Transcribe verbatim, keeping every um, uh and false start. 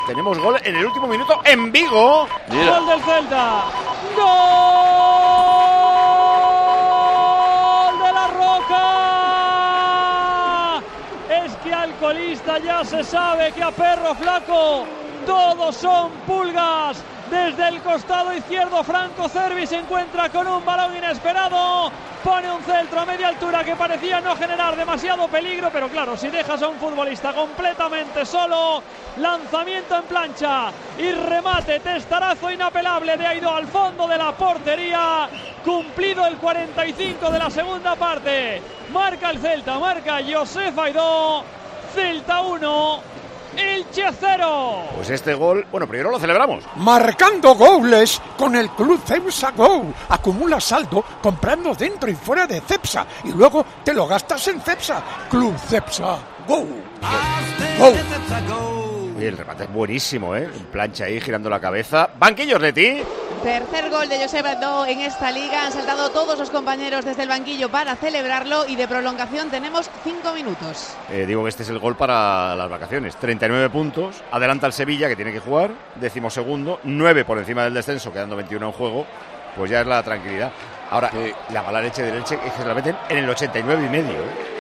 Tenemos gol en el último minuto en Vigo. Mira. Gol del Celta. ¡Gol de La Roca! Es que Alcolista ya se sabe que a perro flaco todos son pulgas. Desde el costado izquierdo, Franco Cervi se encuentra con un balón inesperado. Pone un centro a media altura que parecía no generar demasiado peligro, pero claro, si dejas a un futbolista completamente solo, lanzamiento en plancha y remate, testarazo inapelable de Aidó al fondo de la portería. Cumplido el cuarenta y cinco de la segunda parte. Marca el Celta, marca Josef Aidó. Celta uno. Elche cero. Pues este gol, bueno, primero lo celebramos. Marcando goles con el Club Cepsa Go. Acumula saldo comprando dentro y fuera de Cepsa y luego te lo gastas en Cepsa. Club Cepsa Go. Go. Oye, el remate es buenísimo, ¿eh? En plancha ahí, girando la cabeza. Banquillos de ti. Tercer gol de Josep Aidó en esta liga. Han saltado todos los compañeros desde el banquillo para celebrarlo y de prolongación tenemos cinco minutos. Eh, digo que este es el gol para las vacaciones. treinta y nueve puntos. Adelanta el Sevilla, que tiene que jugar. Décimo segundo. nueve por encima del descenso, quedando veintiuno en juego. Pues ya es la tranquilidad. Ahora, eh, la mala leche del Elche es que se la meten en el ochenta y nueve y medio, ¿eh?